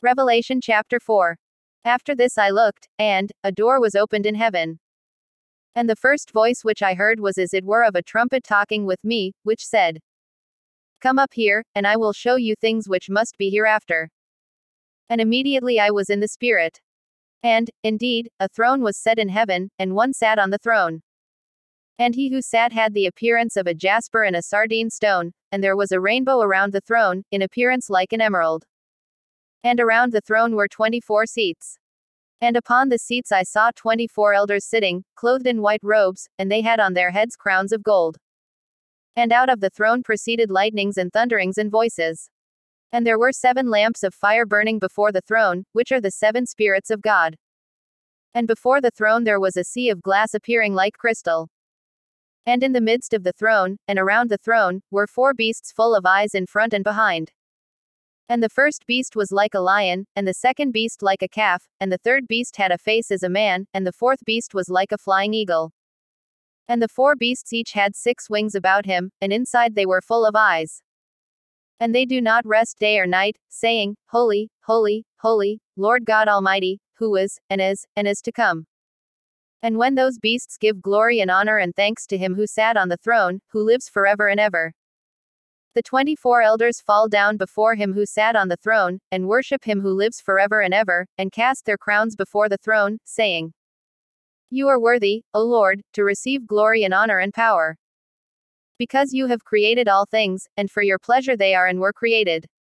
Revelation chapter 4. After this I looked, and a door was opened in heaven. And the first voice which I heard was as it were of a trumpet talking with me, which said, Come up here, and I will show you things which must be hereafter. And immediately I was in the Spirit. And, indeed, a throne was set in heaven, and one sat on the throne. And he who sat had the appearance of a jasper and a sardine stone, and there was a rainbow around the throne, in appearance like an emerald. And around the throne were 24 seats. And upon the seats I saw 24 elders sitting, clothed in white robes, and they had on their heads crowns of gold. And out of the throne proceeded lightnings and thunderings and voices. And there were 7 lamps of fire burning before the throne, which are the 7 spirits of God. And before the throne there was a sea of glass appearing like crystal. And in the midst of the throne, and around the throne, were 4 beasts full of eyes in front and behind. And the first beast was like a lion, and the second beast like a calf, and the third beast had a face as a man, and the fourth beast was like a flying eagle. And the 4 beasts each had 6 wings about him, and inside they were full of eyes. And they do not rest day or night, saying, Holy, holy, holy, Lord God Almighty, who is, and is to come. And when those beasts give glory and honor and thanks to him who sat on the throne, who lives forever and ever. The 24 elders fall down before him who sat on the throne, and worship him who lives forever and ever, and cast their crowns before the throne, saying, You are worthy, O Lord, to receive glory and honor and power. Because you have created all things, and for your pleasure they are and were created.